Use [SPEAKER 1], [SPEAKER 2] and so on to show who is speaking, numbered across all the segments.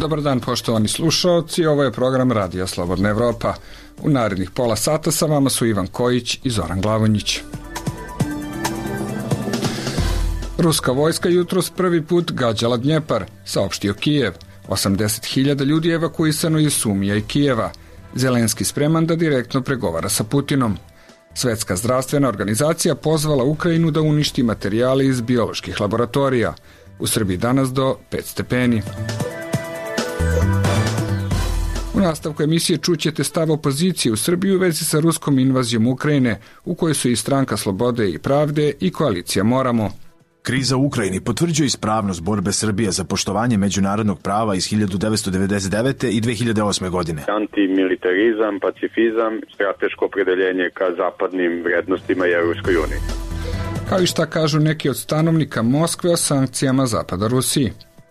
[SPEAKER 1] Dobar dan, poštovani slušaoci, ovo je program Radija Slobodna Evropa. U narednih pola sata sa vama su Ivan Kojić i Zoran Glavonjić. Ruska vojska jutros prvi put gađala Dnjepar, saopštio Kijev. 80.000 ljudi je evakuisano iz Sumija i Kijeva. Zelenski spreman da direktno pregovara sa Putinom. Svetska zdravstvena organizacija pozvala Ukrajinu da uništi materijale iz bioloških laboratorija. U Srbiji danas do 5 stepeni. U nastavku emisije čućete stav opozicije u Srbiji u vezi sa ruskom invazijom Ukrajine, u kojoj su i Stranka slobode i pravde i koalicija Moramo.
[SPEAKER 2] Kriza u Ukrajini potvrđuje ispravnost borbe Srbije za poštovanje međunarodnog prava iz 1999. i 2008. godine.
[SPEAKER 3] Antimilitarizam, pacifizam, strateško opredeljenje ka zapadnim vrednostima i Evropskoj uniji.
[SPEAKER 1] Kao i šta kažu neki od stanovnika Moskve o sankcijama Zapada Rusiji.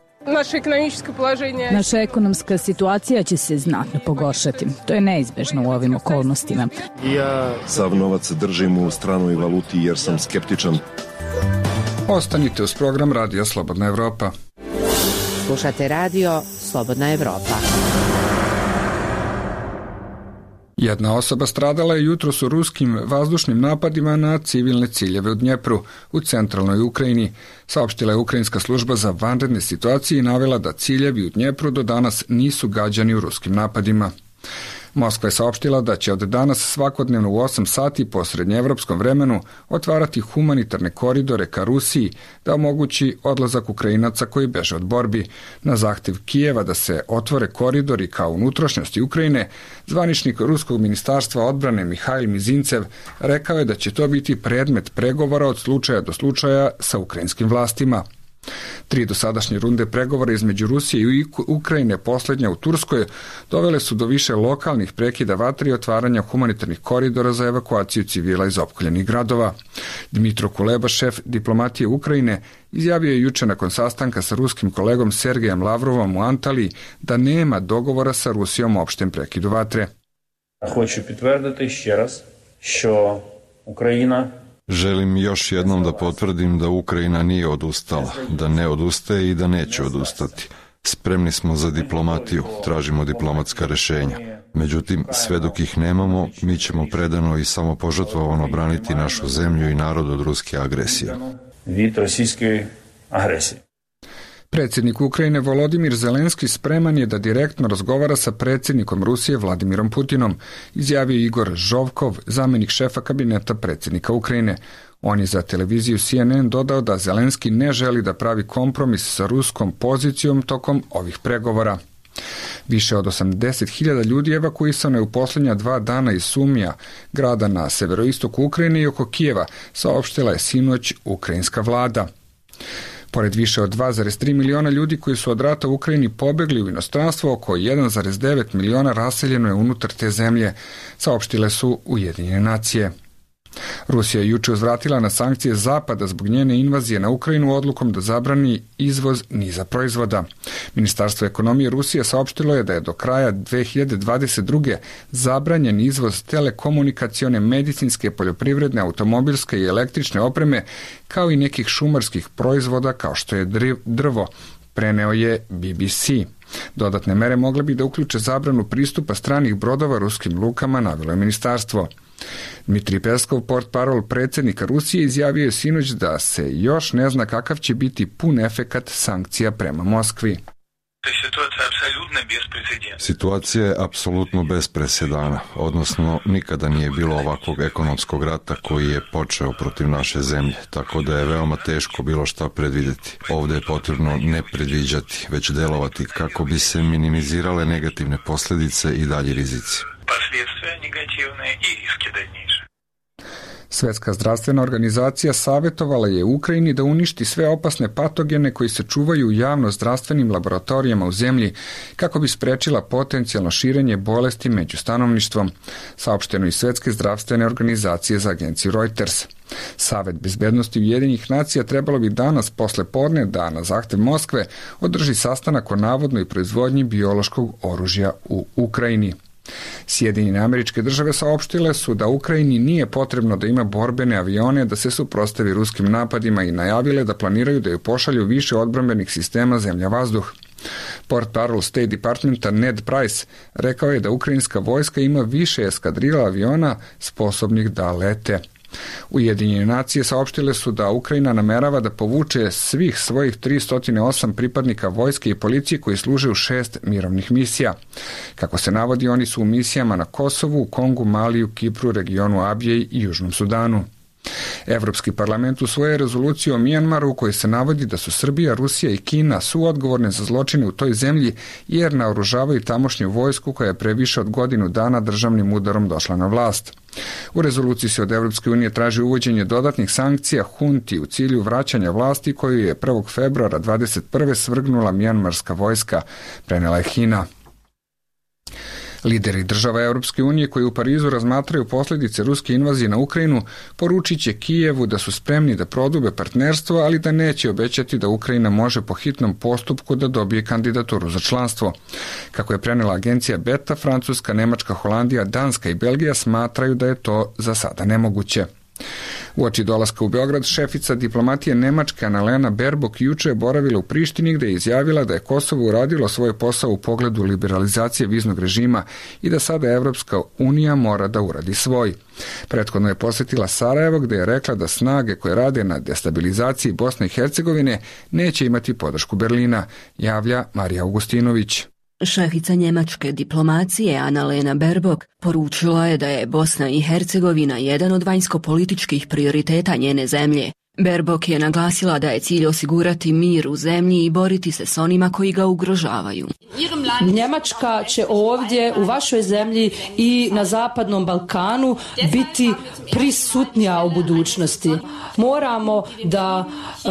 [SPEAKER 4] Naša ekonomska situacija će se znatno pogoršati. To je neizbežno u ovim okolnostima.
[SPEAKER 5] Sav novac držim u stranoj valuti jer sam skeptičan.
[SPEAKER 1] Ostanite uz program Radija Slobodna Evropa.
[SPEAKER 6] Slušate Radio Slobodna Evropa.
[SPEAKER 1] Jedna osoba stradala je jutros u ruskim vazdušnim napadima na civilne ciljeve u Dnjepru, u centralnoj Ukrajini. Saopštila je Ukrajinska služba za vanredne situacije i navela da ciljevi u Dnjepru do danas nisu gađani u ruskim napadima. Moskva je saopštila da će od danas svakodnevno u 8 sati po srednjeevropskom vremenu otvarati humanitarne koridore ka Rusiji da omogući odlazak Ukrajinaca koji beže od borbi. Na zahtev Kijeva da se otvore koridori kao unutrašnjosti Ukrajine, zvaničnik Ruskog ministarstva odbrane Mihajl Mizincev rekao je da će to biti predmet pregovora od slučaja do slučaja sa ukrajinskim vlastima. 3 dosadašnje runde pregovora između Rusije i Ukrajine, posljednja u Turskoj, dovele su do više lokalnih prekida vatre i otvaranja humanitarnih koridora za evakuaciju civila iz opkoljenih gradova. Dmitro Kuleba, šef diplomatije Ukrajine, izjavio je juče nakon sastanka sa ruskim kolegom Sergejem Lavrovom u Antaliji da nema dogovora sa Rusijom o opštem prekidu vatre.
[SPEAKER 7] Hoću potvrditi ще раз, що Ukrajina
[SPEAKER 5] Želim još jednom da potvrdim da Ukrajina nije odustala, da ne odustaje i da neće odustati. Spremni smo za diplomatiju, tražimo diplomatska rešenja. Međutim, sve dok ih nemamo, mi ćemo predano i samopožrtvovano braniti našu zemlju i narod od ruske agresije.
[SPEAKER 7] Від російської агресії.
[SPEAKER 1] Predsjednik Ukrajine Volodimir Zelenski spreman je da direktno razgovara sa predsjednikom Rusije Vladimirom Putinom, izjavio Igor Žovkov, zamjenik šefa kabineta predsjednika Ukrajine. On je za televiziju CNN dodao da Zelenski ne želi da pravi kompromis sa ruskom pozicijom tokom ovih pregovora. Više od 80.000 ljudi evakuisano je u posljednja 2 dana iz Sumija, grada na severoistoku Ukrajine i oko Kijeva, saopštila je sinoć ukrajinska vlada. Pored više od 2,3 miliona ljudi koji su od rata u Ukrajini pobegli u inostranstvo, oko 1,9 miliona raseljeno je unutar te zemlje, saopštile su Ujedinjene nacije. Rusija je juče uzvratila na sankcije Zapada zbog njene invazije na Ukrajinu odlukom da zabrani izvoz niza proizvoda. Ministarstvo ekonomije Rusije saopštilo je da je do kraja 2022. zabranjen izvoz telekomunikacione, medicinske, poljoprivredne, automobilske i električne opreme, kao i nekih šumarskih proizvoda kao što je drvo, preneo je BBC. Dodatne mere mogle bi da uključe zabranu pristupa stranih brodova ruskim lukama, navelo je ministarstvo. Dmitrij Peskov, portparol predsjednika Rusije, izjavio je sinoć da se još ne zna kakav će biti pun efekat sankcija prema Moskvi.
[SPEAKER 5] Situacija je apsolutno bez presedana, odnosno nikada nije bilo ovakvog ekonomskog rata koji je počeo protiv naše zemlje, tako da je veoma teško bilo šta predvideti. Ovdje je potrebno ne predviđati, već delovati kako bi se minimizirale negativne posljedice i dalji rizici.
[SPEAKER 1] Svetska zdravstvena organizacija savjetovala je Ukrajini da uništi sve opasne patogene koji se čuvaju u javno-zdravstvenim laboratorijama u zemlji kako bi sprečila potencijalno širenje bolesti među stanovništvom, saopšteno iz Svetske zdravstvene organizacije za agenciju Reuters. Savet bezbednosti Ujedinjenih nacija trebalo bi danas posle podne da na zahtev Moskve održi sastanak o navodnoj proizvodnji biološkog oružja u Ukrajini. Sjedinjene Američke Države saopštile su da Ukrajini nije potrebno da ima borbene avione da se suprotstavi ruskim napadima i najavile da planiraju da ju pošalju više odbrambenih sistema zemlja-vazduh. Portparol State Departmenta Ned Price rekao je da ukrajinska vojska ima više eskadrila aviona sposobnih da lete. Ujedinjene nacije saopštile su da Ukrajina namerava da povuče svih svojih 308 pripadnika vojske i policije koji služe u 6 mirovnih misija. Kako se navodi, oni su u misijama na Kosovu, Kongu, Maliju, Kipru, regionu Abjej i Južnom Sudanu. Evropski parlament usvojio rezoluciju o Mijanmaru u kojoj se navodi da su Srbija, Rusija i Kina suodgovorne za zločine u toj zemlji jer naoružavaju tamošnju vojsku koja je pre više od godinu dana državnim udarom došla na vlast. U rezoluciji se od Evropske unije traži uvođenje dodatnih sankcija hunti u cilju vraćanja vlasti koju je 1. februara 2021. svrgnula mijanmarska vojska, prenela je HINA. Lideri država Europske unije koji u Parizu razmatraju posljedice ruske invazije na Ukrajinu poručit će Kijevu da su spremni da prodube partnerstvo, ali da neće obećati da Ukrajina može po hitnom postupku da dobije kandidaturu za članstvo. Kako je prenela agencija Beta, Francuska, Nemačka, Holandija, Danska i Belgija smatraju da je to za sada nemoguće. Uoči dolaska u Beograd, šefica diplomatije Nemačke Annalena Baerbock juče je boravila u Prištini gde je izjavila da je Kosovo uradilo svoj posao u pogledu liberalizacije viznog režima i da sada Evropska unija mora da uradi svoj. Prethodno je posjetila Sarajevo gde je rekla da snage koje rade na destabilizaciji Bosne i Hercegovine neće imati podršku Berlina, javlja Marija Augustinović.
[SPEAKER 8] Šefica njemačke diplomacije Annalena Baerbock poručila je da je Bosna i Hercegovina jedan od vanjsko-političkih prioriteta njene zemlje. Baerbock je naglasila da je cilj osigurati mir u zemlji i boriti se s onima koji ga ugrožavaju.
[SPEAKER 9] Njemačka će ovdje u vašoj zemlji i na Zapadnom Balkanu biti prisutnija u budućnosti. Moramo da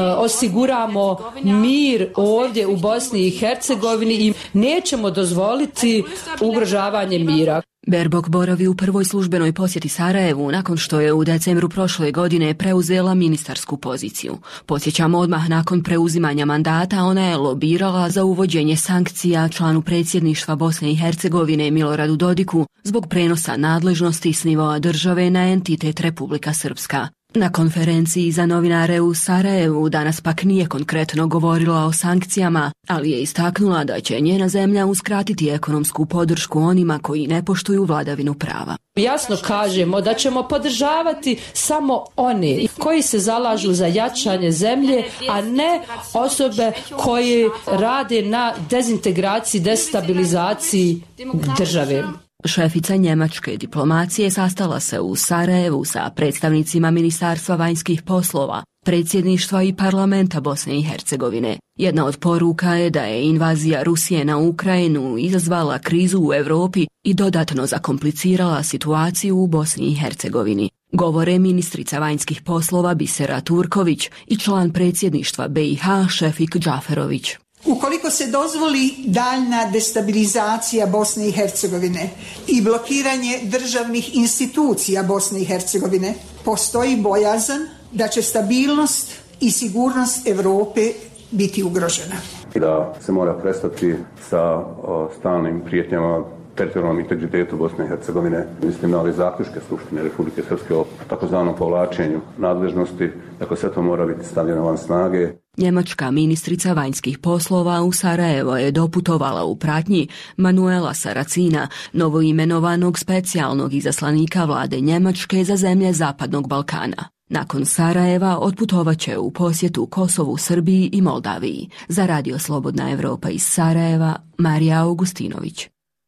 [SPEAKER 9] osiguramo mir ovdje u Bosni i Hercegovini i nećemo dozvoliti ugrožavanje mira.
[SPEAKER 8] Baerbock boravi u prvoj službenoj posjeti Sarajevu nakon što je u decembru prošle godine preuzela ministarsku poziciju. Podsjećamo, odmah nakon preuzimanja mandata ona je lobirala za uvođenje sankcija članu predsjedništva Bosne i Hercegovine Miloradu Dodiku zbog prenosa nadležnosti s nivoa države na entitet Republika Srpska. Na konferenciji za novinare u Sarajevu danas pak nije konkretno govorila o sankcijama, ali je istaknula da će njena zemlja uskratiti ekonomsku podršku onima koji ne poštuju vladavinu prava.
[SPEAKER 9] Jasno kažemo da ćemo podržavati samo one koji se zalažu za jačanje zemlje, a ne osobe koje rade na dezintegraciji, destabilizaciji države.
[SPEAKER 8] Šefica njemačke diplomacije sastala se u Sarajevu sa predstavnicima Ministarstva vanjskih poslova, predsjedništva i parlamenta Bosne i Hercegovine. Jedna od poruka je da je invazija Rusije na Ukrajinu izazvala krizu u Europi i dodatno zakomplicirala situaciju u Bosni i Hercegovini. Govore ministrica vanjskih poslova Bisera Turković i član predsjedništva BiH Šefik Džaferović.
[SPEAKER 10] Ukoliko se dozvoli daljna destabilizacija Bosne i Hercegovine i blokiranje državnih institucija Bosne i Hercegovine, postoji bojazan da će stabilnost i sigurnost Europe biti ugrožena.
[SPEAKER 11] Da se mora prestati sa stalnim prijetnjama teritorijalnom integritetu Bosne i Hercegovine. Mislim na ove zaključke Skupštine Republike Srpske o takozvanom povlačenju nadležnosti, dakle sve to mora biti stavljeno van snage.
[SPEAKER 8] Njemačka ministrica vanjskih poslova u Sarajevo je doputovala u pratnji Manuela Saracina, novoimenovanog specijalnog izaslanika vlade Njemačke za zemlje Zapadnog Balkana. Nakon Sarajeva otputovaće u posjetu Kosovu, Srbiji i Moldaviji. Za Radio Slobodna Evropa iz Sarajeva, Marija Augustinović.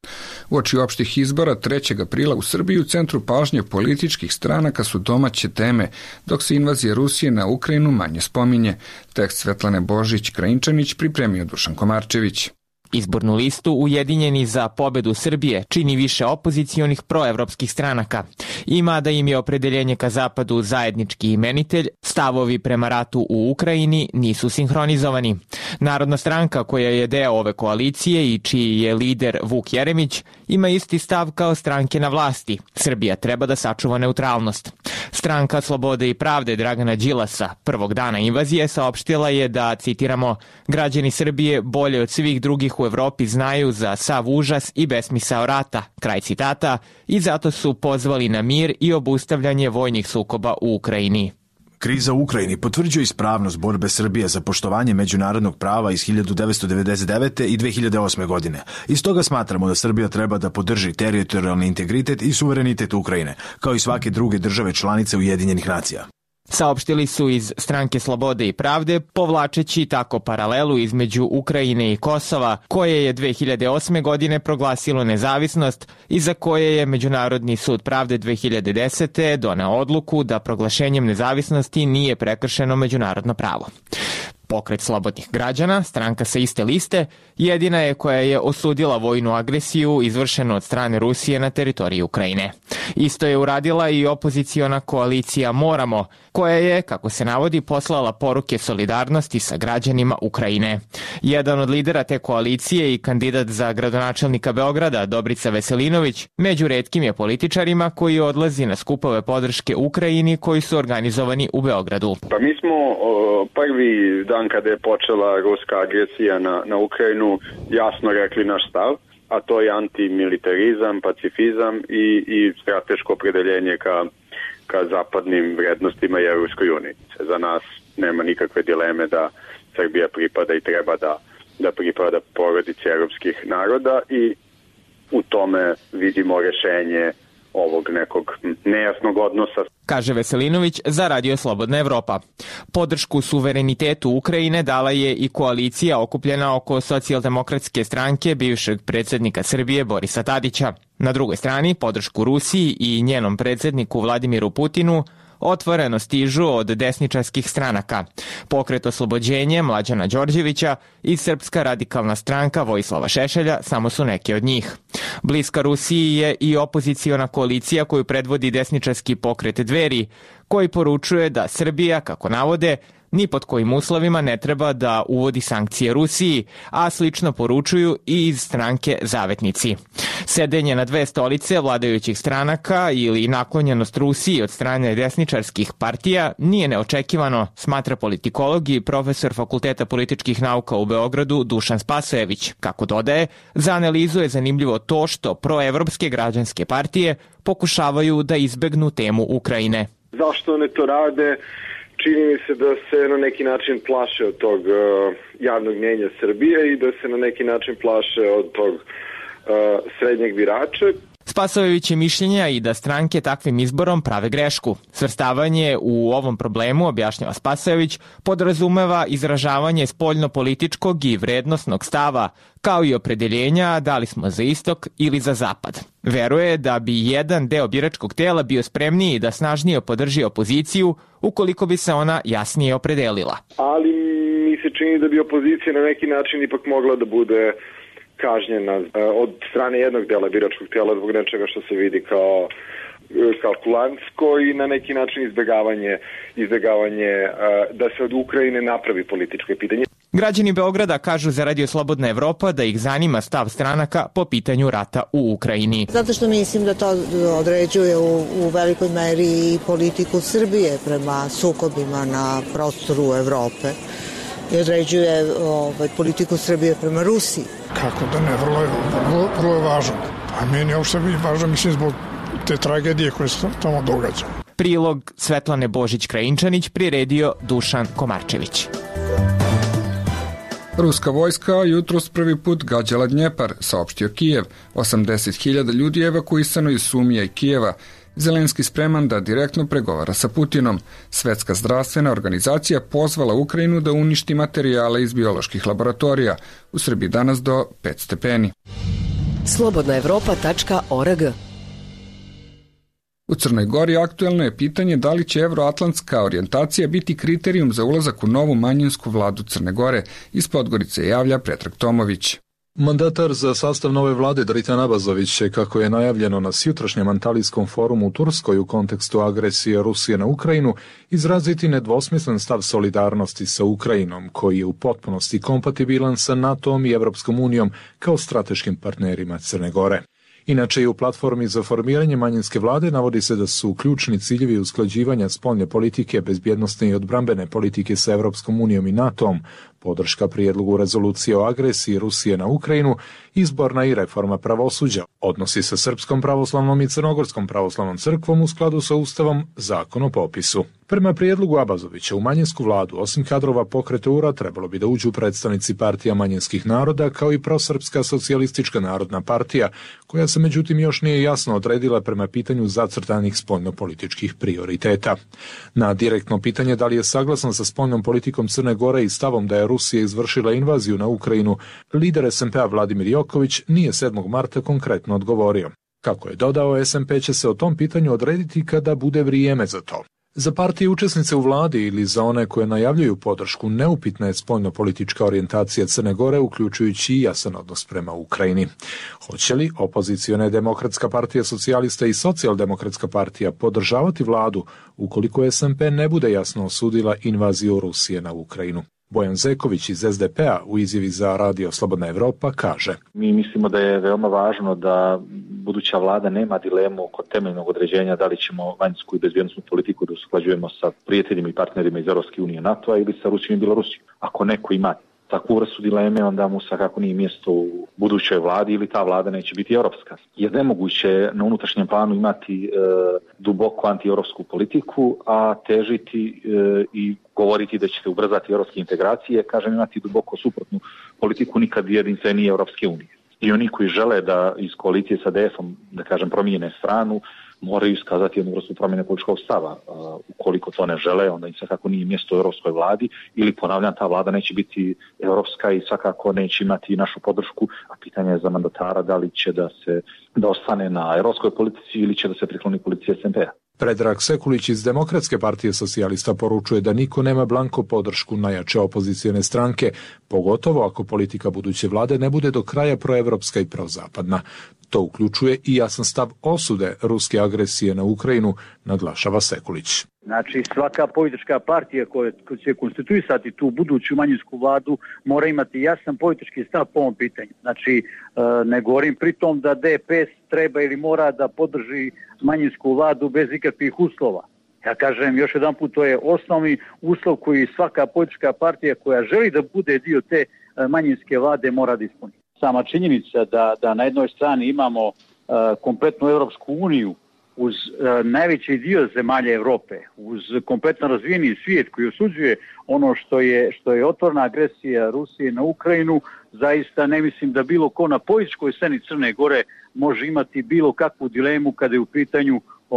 [SPEAKER 1] Uoči opštih izbora 3. aprila u Srbiji u centru pažnje političkih stranaka su domaće teme, dok se invazija Rusije na Ukrajinu manje spominje. Tekst Svetlane Božić-Krajinčanić pripremio Dušan Komarčević.
[SPEAKER 12] Izbornu listu Ujedinjeni za pobedu Srbije čini više opozicionih proevropskih stranaka. Ima da im je opredeljenje ka zapadu zajednički imenitelj, stavovi prema ratu u Ukrajini nisu sinhronizovani. Narodna stranka koja je deo ove koalicije i čiji je lider Vuk Jeremić ima isti stav kao stranke na vlasti. Srbija treba da sačuva neutralnost. Stranka Slobode i pravde Dragana Đilasa prvog dana invazije saopštila je da, citiramo, građani Srbije bolje od svih drugih u Evropi znaju za sav užas i besmisao rata, kraj citata, i zato su pozvali na mir i obustavljanje vojnih sukoba u Ukrajini.
[SPEAKER 2] Kriza u Ukrajini potvrđuje ispravnost borbe Srbije za poštovanje međunarodnog prava iz 1999. i 2008. godine. Iz toga smatramo da Srbija treba da podrži teritorijalni integritet i suverenitet Ukrajine, kao i svake druge države članice Ujedinjenih nacija.
[SPEAKER 12] Saopštili su iz Stranke Slobode i pravde, povlačeći tako paralelu između Ukrajine i Kosova, koje je 2008. godine proglasilo nezavisnost i za koje je Međunarodni sud pravde 2010. doneo odluku da proglašenjem nezavisnosti nije prekršeno međunarodno pravo. Pokret slobodnih građana, stranka sa iste liste, jedina je koja je osudila vojnu agresiju izvršenu od strane Rusije na teritoriji Ukrajine. Isto je uradila i opoziciona koalicija Moramo, koja je, kako se navodi, poslala poruke solidarnosti sa građanima Ukrajine. Jedan od lidera te koalicije i kandidat za gradonačelnika Beograda, Dobrica Veselinović, među retkim je političarima koji odlazi na skupove podrške Ukrajini koji su organizovani u Beogradu.
[SPEAKER 3] Pa mi smo prvi dan kada je počela ruska agresija na Ukrajinu jasno rekli naš stav, a to je antimilitarizam, pacifizam i strateško opredeljenje ka zapadnim vrednostima i Evropskoj uniji. Za nas nema nikakve dileme da Srbija pripada i treba da pripada porodici evropskih naroda i u tome vidimo rešenje ovog nekog nejasnog odnosa.
[SPEAKER 12] Kaže Veselinović za Radio Slobodna Evropa. Podršku suverenitetu Ukrajine dala je i koalicija okupljena oko socijaldemokratske stranke bivšeg predsjednika Srbije Borisa Tadića. Na drugoj strani podršku Rusiji i njenom predsjedniku Vladimiru Putinu otvoreno stižu od desničarskih stranaka. Pokret Oslobođenje Mlađana Đorđevića i Srpska radikalna stranka Vojislava Šešelja samo su neke od njih. Bliska Rusiji je i opoziciona koalicija koju predvodi desničarski pokret Dveri, koji poručuje da Srbija, kako navode, ni pod kojim uslovima ne treba da uvodi sankcije Rusiji, a slično poručuju i iz stranke Zavetnici. Sedenje na dve stolice vladajućih stranaka ili naklonjenost Rusiji od strane desničarskih partija nije neočekivano, smatra politikolog i profesor Fakulteta političkih nauka u Beogradu Dušan Spasojević. Kako dodaje, za analizu je zanimljivo to što proevropske građanske partije pokušavaju da izbegnu temu Ukrajine.
[SPEAKER 13] Zašto one to rade? Čini mi se da se na neki način plaše od tog javnog mnjenja Srbije i da se na neki način plaše od tog srednjeg birača.
[SPEAKER 12] Spasojević je mišljenja i da stranke takvim izborom prave grešku. Svrstavanje u ovom problemu, objašnjava Spasojević, podrazumeva izražavanje spoljno-političkog i vrednosnog stava, kao i opredeljenja da li smo za istok ili za zapad. Veruje da bi jedan deo biračkog tela bio spremniji da snažnije podrži opoziciju ukoliko bi se ona jasnije opredelila.
[SPEAKER 13] Ali mi se čini da bi opozicija na neki način ipak mogla da bude kažnjena od strane jednog dela biračkog tela zbog nečega što se vidi kao kalkulantsko i na neki način izbegavanje da se od Ukrajine napravi političko pitanje.
[SPEAKER 12] Građani Beograda kažu za Radio Slobodna Evropa da ih zanima stav stranaka po pitanju rata u Ukrajini.
[SPEAKER 14] Zato što mislim da to određuje u velikoj meri i politiku Srbije prema sukobima na prostoru Evrope i određuje politiku Srbije prema Rusiji.
[SPEAKER 15] Kako da ne, vrlo je važno. A meni je uopšte važno, mislim, zbog te tragedije koje se tamo događa.
[SPEAKER 12] Prilog Svetlane Božić-Krajinčanić priredio Dušan Komarčević.
[SPEAKER 1] Ruska vojska jutros prvi put gađala Dnjepar, saopštio Kijev. 80.000 ljudi je evakuisano iz Sumija i Kijeva. Zelenski spreman da direktno pregovara sa Putinom. Svetska zdravstvena organizacija pozvala Ukrajinu da uništi materijale iz bioloških laboratorija. U Srbiji danas do 5 stepeni.
[SPEAKER 6] Slobodnaevropa.org.
[SPEAKER 1] U Crnoj Gori aktuelno je pitanje da li će evroatlantska orijentacija biti kriterijum za ulazak u novu manjinsku vladu Crne Gore. Iz Podgorice javlja Predrag Tomović.
[SPEAKER 16] Mandatar za sastav nove vlade Dritan Abazović će, kako je najavljeno na sjutrašnjem Antalijskom forumu u Turskoj u kontekstu agresije Rusije na Ukrajinu, izraziti nedvosmislen stav solidarnosti sa Ukrajinom, koji je u potpunosti kompatibilan sa NATO-om i Evropskom unijom kao strateškim partnerima Crne Gore. Inače i u platformi za formiranje manjinske vlade navodi se da su ključni ciljevi usklađivanja spoljne politike, bezbjednosne i odbrambene politike sa Evropskom unijom i NATO-om, podrška prijedlogu rezolucije o agresiji Rusije na Ukrajinu, izborna i reforma pravosuđa, odnosi sa Srpskom pravoslavnom i Crnogorskom pravoslavnom crkvom u skladu sa Ustavom, zakon o popisu. Prema prijedlogu Abazovića u manjinsku vladu, osim kadrova pokreta URA, trebalo bi da uđu predstavnici partija manjinskih naroda kao i prosrpska socijalistička narodna partija, koja se međutim još nije jasno odredila prema pitanju zacrtanih spoljnopolitičkih prioriteta. Na direktno pitanje da li je saglasan sa spoljnom politikom Crne Gore i stavom da je Rusija izvršila invaziju na Ukrajinu, lider SMP-a Vladimir Joković nije 7. marta konkretno odgovorio. Kako je dodao, SMP će se o tom pitanju odrediti kada bude vrijeme za to. Za partije učesnice u vladi ili za one koje najavljuju podršku neupitna je spoljnopolitička orijentacija Crne Gore, uključujući i jasan odnos prema Ukrajini. Hoće li opozicione Demokratska partija socijalista i Socijaldemokratska partija podržavati vladu ukoliko SMP ne bude jasno osudila invaziju Rusije na Ukrajinu? Bojan Zeković iz SDP-a u izjavi za Radio Slobodna Evropa kaže:
[SPEAKER 17] Mi mislimo da je veoma važno da buduća vlada nema dilemu oko temeljnog određenja da li ćemo vanjsku i bezbjednosnu politiku da usklađujemo sa prijateljima i partnerima iz Europske unije, NATO-a ili sa Rusijom i Belorusijom. Ako neko ima takvu vrstu dileme, onda mu svakako nije mjesto u budućoj vladi ili ta vlada neće biti europska. Jer nemoguće na unutrašnjem planu imati duboko antieuropsku politiku, a težiti i govoriti da ćete ubrzati europske integracije, kažem, imati duboko suprotnu politiku nikad jedinstvenije Europske unije. I oni koji žele da iz koalicije sa DF-om, da kažem, promijene stranu, moraju iskazati jednu vrstu promjene političkog stava. Ukoliko to ne žele, onda im svakako nije mjesto u europskoj vladi ili, ponavljam, ta vlada neće biti europska i svakako neće imati našu podršku, a pitanje je za mandatara da li će da ostane na europskoj politici ili će da se prikloni politici SMP-a.
[SPEAKER 16] Predrag Sekulić iz Demokratske partije socijalista poručuje da niko nema blanko podršku najjače opozicijone stranke, pogotovo ako politika buduće vlade ne bude do kraja proevropska i prozapadna. To uključuje i jasan stav osude ruske agresije na Ukrajinu, naglašava Sekulić.
[SPEAKER 18] Znači, svaka politička partija koja će konstituisati tu buduću manjinsku vladu mora imati jasan politički stav po ovom pitanju. Znači, ne govorim pritom da DPS treba ili mora da podrži manjinsku vladu bez ikakvih uslova. Ja kažem još jedan put, to je osnovni uslov koji svaka politička partija koja želi da bude dio te manjinske vlade mora da ispuni. Sama činjenica da na jednoj strani imamo kompletnu Europsku uniju uz najveći dio zemalja Europe, uz kompletno razvijeni svijet koji osuđuje ono što je otvorena agresija Rusije na Ukrajinu, zaista ne mislim da bilo ko na političkoj sceni Crne Gore može imati bilo kakvu dilemu kada je u pitanju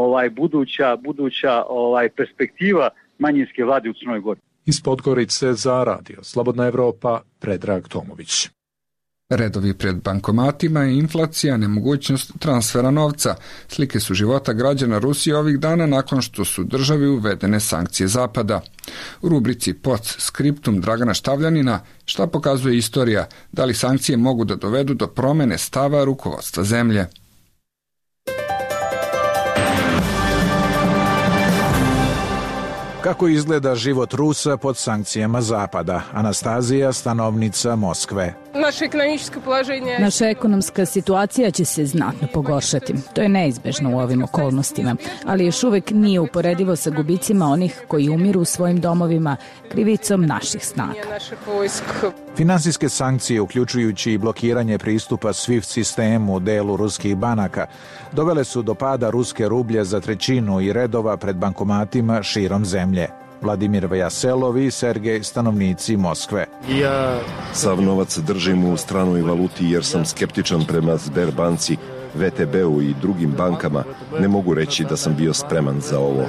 [SPEAKER 18] buduća perspektiva manjinske vlade u Crnoj Gori.
[SPEAKER 16] Iz Podgorice za Radio Slobodna Evropa, Predrag Tomović.
[SPEAKER 1] Redovi pred bankomatima i inflacija, nemogućnost transfera novca. Slike su života građana Rusije ovih dana nakon što su državi uvedene sankcije Zapada. U rubrici Post Scriptum Dragana Štavljanina, šta pokazuje istorija, da li sankcije mogu da dovedu do promene stava rukovodstva zemlje.
[SPEAKER 19] Kako izgleda život Rusa pod sankcijama Zapada? Anastazija, stanovnica Moskve.
[SPEAKER 4] Naša ekonomska situacija će se znatno pogoršati. To je neizbežno u ovim okolnostima, ali još uvek nije uporedivo sa gubicima onih koji umiru u svojim domovima krivicom naših snaga.
[SPEAKER 19] Finansijske sankcije, uključujući i blokiranje pristupa SWIFT sistemu u delu ruskih banaka, dovele su do pada ruske rublje za trećinu i redova pred bankomatima širom zemlje. Vladimir Vajaselov i Sergej, stanovnici Moskve.
[SPEAKER 20] Sav novac držim u stranoj valuti jer sam skeptičan prema Sberbanci, VTB-u i drugim bankama. Ne mogu reći da sam bio spreman za ovo.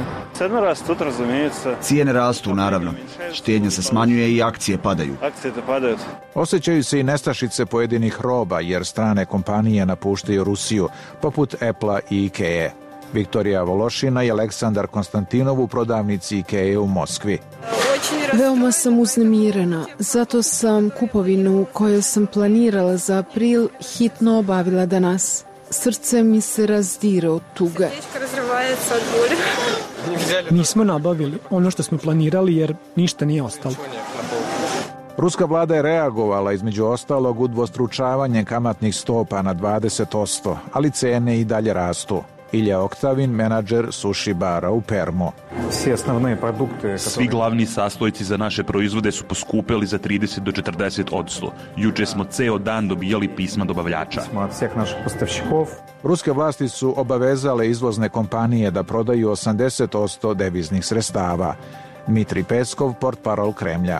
[SPEAKER 21] Cijene rastu, naravno. Štednja se smanjuje i akcije padaju.
[SPEAKER 19] Osjećaju se i nestašice pojedinih roba jer strane kompanije napuštaju Rusiju, poput Apple-a i Ikee. Viktorija Vološina i Aleksandar Konstantinov u prodavnici Ikee u Moskvi.
[SPEAKER 22] Veoma sam uznemirena, zato sam kupovinu koju sam planirala za april hitno obavila danas. Srce mi se razdire od tuge.
[SPEAKER 23] Nismo nabavili ono što smo planirali jer ništa nije ostalo.
[SPEAKER 19] Ruska vlada je reagovala između ostalog udvostručavanjem kamatnih stopa na 20%, ali cene i dalje rastu. Ilja Oktavin, menadžer suši bara u Permu.
[SPEAKER 5] Svi glavni sastojci za naše proizvode su poskupeli za 30 do 40%. Juče smo ceo dan dobijali pisma dobavljača.
[SPEAKER 19] Ruske vlasti su obavezale izvozne kompanije da prodaju 80% deviznih sredstava. Dmitrij Peskov, portparol Kremlja.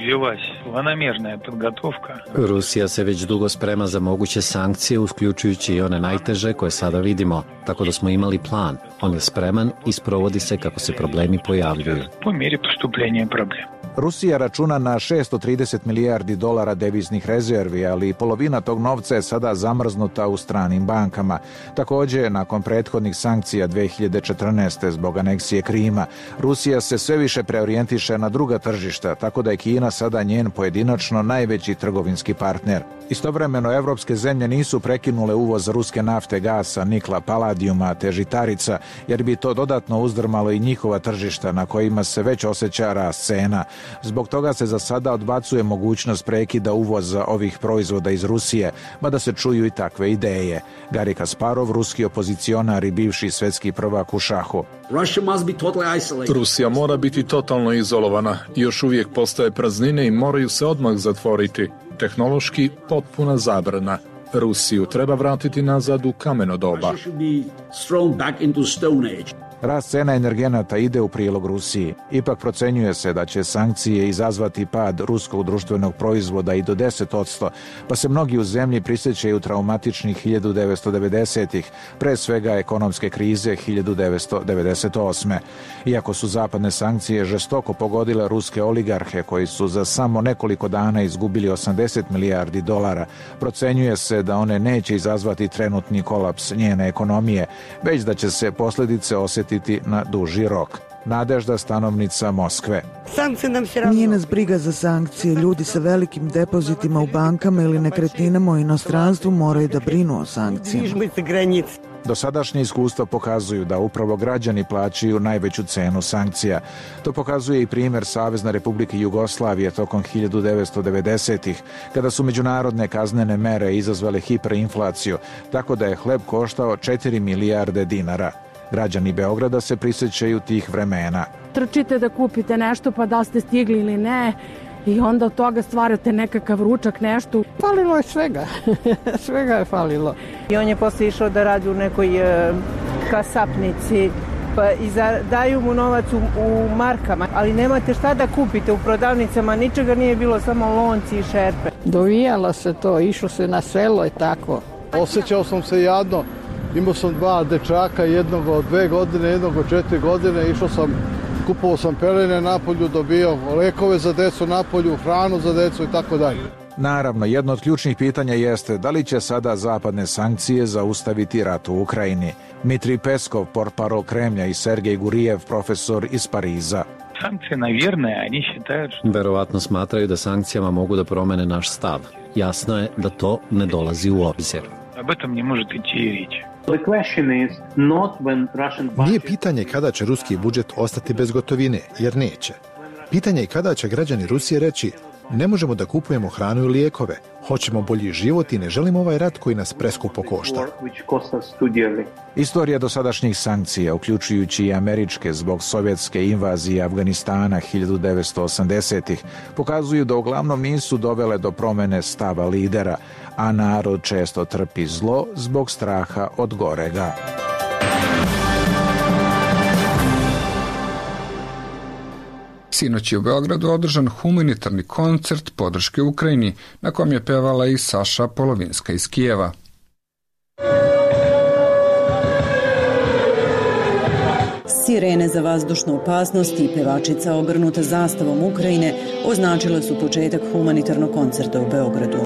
[SPEAKER 7] Rusija se već dugo sprema za moguće sankcije, uključujući i one najteže koje sada vidimo, tako da smo imali plan. On je spreman i sprovodi se kako se problemi pojavljuju.
[SPEAKER 9] Po mjeri postupljenja problema.
[SPEAKER 19] Rusija računa na $630 milijardi deviznih rezervi, ali polovina tog novca je sada zamrznuta u stranim bankama. Također, nakon prethodnih sankcija 2014. zbog aneksije Krima, Rusija se sve više preorijentiše na druga tržišta, tako da je Kina sada njen pojedinačno najveći trgovinski partner. Istovremeno, evropske zemlje nisu prekinule uvoz ruske nafte, gasa, nikla, paladijuma te žitarica, jer bi to dodatno uzdrmalo i njihova tržišta na kojima se već osjeća rast cena. Zbog toga se za sada odbacuje mogućnost prekida uvoza ovih proizvoda iz Rusije, mada se čuju i takve ideje. Gari Kasparov, ruski opozicionar i bivši svetski prvak u šahu.
[SPEAKER 16] Rusija mora biti totalno izolovana. Još uvijek postoje praznine i moraju se odmah zatvoriti. Tehnološki potpuna zabrana. Rusiju treba vratiti nazad u kameno doba.
[SPEAKER 19] Rast cena energenata ide u prilog Rusiji. Ipak procenjuje se da će sankcije izazvati pad ruskog društvenog proizvoda i do 10%, pa se mnogi u zemlji prisjećaju traumatičnih 1990-ih, pre svega ekonomske krize 1998. Iako su zapadne sankcije žestoko pogodile ruske oligarhe koji su za samo nekoliko dana izgubili $80 milijardi, procenjuje se da one neće izazvati trenutni kolaps njene ekonomije, već da će se posljedice osjetiti na duži rok. Nadežda, stanovnica Moskve.
[SPEAKER 24] Nije nas briga za sankcije. Ljudi sa velikim depozitima u bankama ili nekretninama u inostranstvu moraju da brinu o sankcijama.
[SPEAKER 19] Dosadašnje iskustva pokazuju da upravo građani plaćaju najveću cenu sankcija. To pokazuje i primjer Savezne Republike Jugoslavije tokom 1990-ih, kada su međunarodne kaznene mere izazvale hiperinflaciju, tako da je hleb koštao 4 milijarde dinara. Građani Beograda se prisjećaju tih vremena.
[SPEAKER 25] Trčite da kupite nešto, pa da li ste stigli ili ne, i onda od toga stvarate nekakav ručak, nešto.
[SPEAKER 26] Falilo je svega, svega je falilo.
[SPEAKER 25] I on je posle išao da radi u nekoj kasapnici, pa i daju mu novac u markama, ali nemate šta da kupite u prodavnicama, ničega nije bilo, samo lonci i šerpe.
[SPEAKER 26] Dovijalo se to, išlo se na selo i tako.
[SPEAKER 27] Osjećao sam se jadno. Imao sam 2 dečaka, jednog od 2 godine, jednog od 4 godine. Išao sam, kupovao sam pelene napolju, dobio lekove za decu napolju, hranu za decu i tako dalje.
[SPEAKER 19] Naravno, jedno od ključnih pitanja jeste da li će sada zapadne sankcije zaustaviti rat u Ukrajini. Dmitrij Peskov, portparol Kremlja, i Sergej Gurijev, profesor iz Pariza.
[SPEAKER 9] Sankcije, naверное, они считают...
[SPEAKER 7] Verovatno smatraju da sankcijama mogu da promene naš stav. Jasno je da to ne dolazi u obzir.
[SPEAKER 9] Об этом не может идти и речь.
[SPEAKER 28] Nije pitanje kada će ruski budžet ostati bez gotovine, jer neće. Pitanje je kada će građani Rusije reći: ne možemo da kupujemo hranu i lijekove, hoćemo bolji život i ne želimo ovaj rat koji nas preskupo košta.
[SPEAKER 19] Istorija dosadašnjih sankcija, uključujući i američke zbog sovjetske invazije Afganistana 1980-ih, pokazuju da uglavnom nisu dovele do promene stava lidera, a narod često trpi zlo zbog straha od gorega.
[SPEAKER 1] Sinoć je u Beogradu održan humanitarni koncert podrške Ukrajini, na kom je pevala i Saša Polovinska iz Kijeva.
[SPEAKER 29] Sirene za vazdušnu opasnost i pevačica ogrnuta zastavom Ukrajine označile su početak humanitarnog koncerta u Beogradu.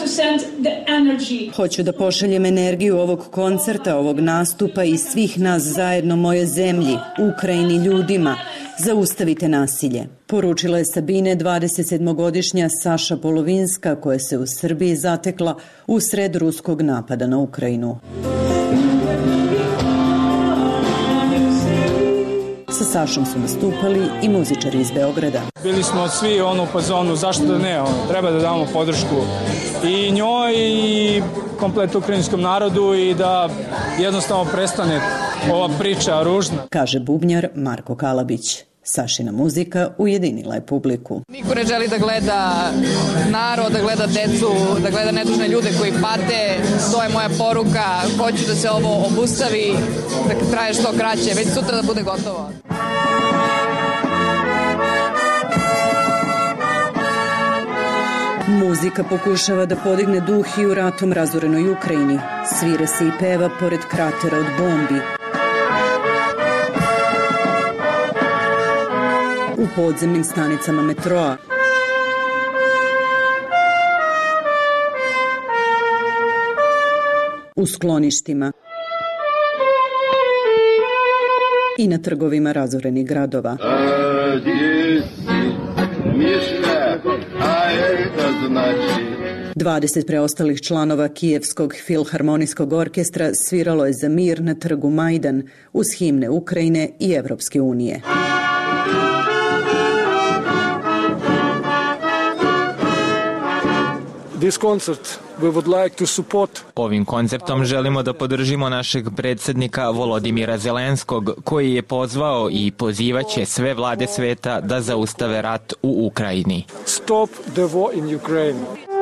[SPEAKER 29] Hoću da pošaljem energiju ovog koncerta, ovog nastupa i svih nas zajedno mojoj zemlji, Ukrajini, ljudima. Zaustavite nasilje. Poručila je Sabine, 27-godišnja Saša Polovinska, koja se u Srbiji zatekla usred ruskog napada na Ukrajinu. Sa Sašom su nastupali i muzičari iz Beograda.
[SPEAKER 30] Bili smo svi u fazonu, zašto da ne, treba da damo podršku i njoj i komplet ukrajinskom narodu i da jednostavno prestane ova priča ružna.
[SPEAKER 29] Kaže bubnjar Marko Kalabić. Sašina muzika ujedinila je publiku.
[SPEAKER 2] Niko ne želi da gleda narod, da gleda decu, da gleda nedužne ljude koji pate. To je moja poruka. Hoću da se ovo obustavi, da traje što kraće, već sutra da bude gotovo.
[SPEAKER 29] Muzika pokušava da podigne duh i u ratom razorenoj Ukrajini. Svira se i peva pored kratera od bombi. U podzemnim stanicama metroa. U skloništima. I na trgovima razorenih gradova. 20 preostalih članova Kijevskog filharmonijskog orkestra sviralo je za mir na trgu Majdan uz himne Ukrajine i Evropske unije.
[SPEAKER 3] Ovim koncertom želimo da podržimo našeg predsjednika Volodimira Zelenskog, koji je pozvao i pozivaće sve vlade sveta da zaustave rat u Ukrajini.
[SPEAKER 23] Stop the war in Ukraine.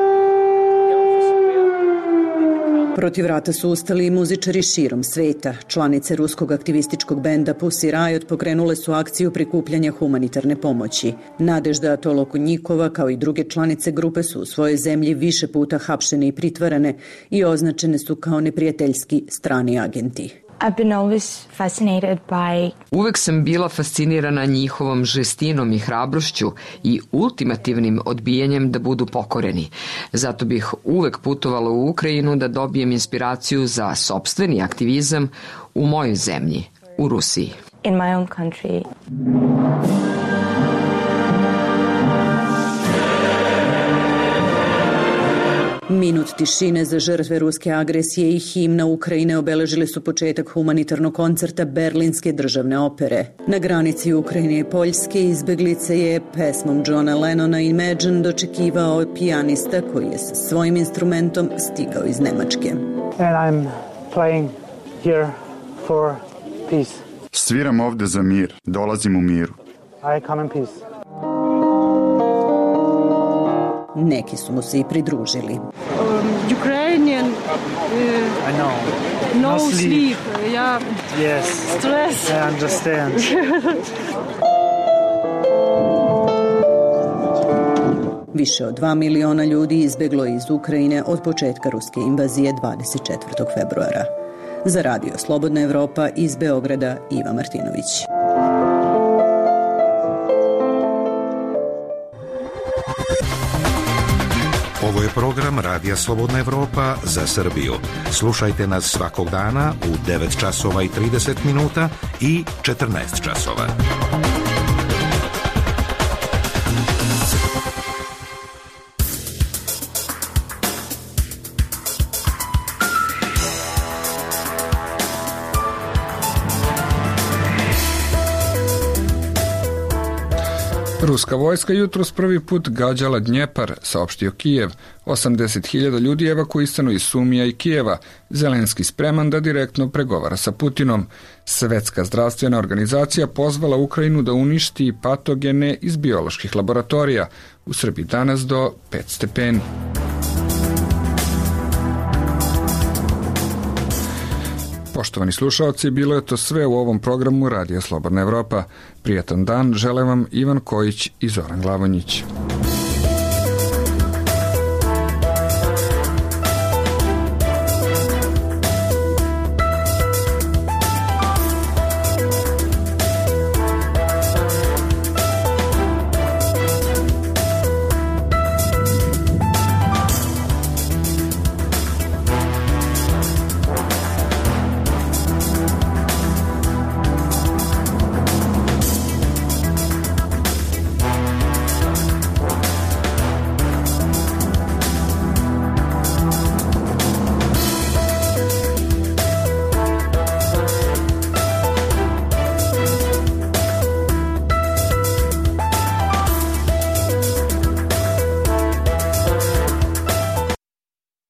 [SPEAKER 29] Protiv rata su ustali i muzičari širom sveta. Članice ruskog aktivističkog benda Pussy Riot pokrenule su akciju prikupljanja humanitarne pomoći. Nadežda Tolokonjikova, kao i druge članice grupe, su u svojoj zemlji više puta hapšene i pritvarane i označene su kao neprijateljski strani agenti.
[SPEAKER 6] Uvek sam bila fascinirana njihovom žestinom i hrabrošću i ultimativnim odbijanjem da budu pokoreni. Zato bih uvek putovala u Ukrajinu da dobijem inspiraciju za sopstveni aktivizam u mojoj zemlji, u Rusiji.
[SPEAKER 8] In my own country.
[SPEAKER 29] Minut tišine za žrtve ruske agresije i himna Ukrajine obeležili su početak humanitarnog koncerta Berlinske državne opere. Na granici Ukrajine i Poljske izbeglice je pesmom Johna Lennona Imagine dočekivao pijanista koji je sa svojim instrumentom stigao iz Nemačke.
[SPEAKER 10] And I'm playing here for peace.
[SPEAKER 11] Sviram ovde za mir, dolazim u miru.
[SPEAKER 10] I come in peace.
[SPEAKER 29] Neki su mu se i pridružili.
[SPEAKER 10] Ukrainian I know. No sleep. Yeah. Yes. Stress. I understand.
[SPEAKER 29] Više od 2 miliona ljudi izbeglo iz Ukrajine od početka ruske invazije 24. februara. Za Radio Slobodna Evropa iz Beograda, Iva Martinović.
[SPEAKER 12] Ovo je program Radija Slobodna Evropa za Srbiju. Slušajte nas svakog dana u 9 časova i 30 minuta i 14 časova.
[SPEAKER 1] Ruska vojska jutros prvi put gađala Dnjepar, saopštio Kijev. 80.000 ljudi evakuisano iz Sumija i Kijeva. Zelenski spreman da direktno pregovara sa Putinom. Svetska zdravstvena organizacija pozvala Ukrajinu da uništi patogene iz bioloških laboratorija. U Srbiji danas do 5 stepeni. Poštovani slušalci, bilo je to sve u ovom programu Radija Slobodna Evropa. Prijatan dan žele vam Ivan Kojić i Zoran Glavonjić.